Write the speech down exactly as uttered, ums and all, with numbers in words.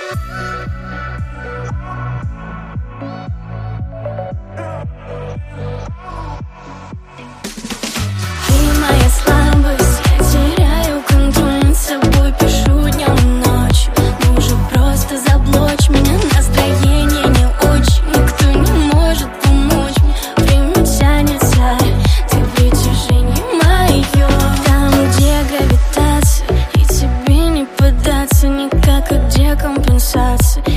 моя слабость, я теряю контроль над собой, пишу днем и ночью. Ну уже просто заблочь меня, настроение не очень, никто не может помочь мне. Время тянется, ты притяжение мое. Там, где гравитация, и тебе не поддаться никак, а где компенсация.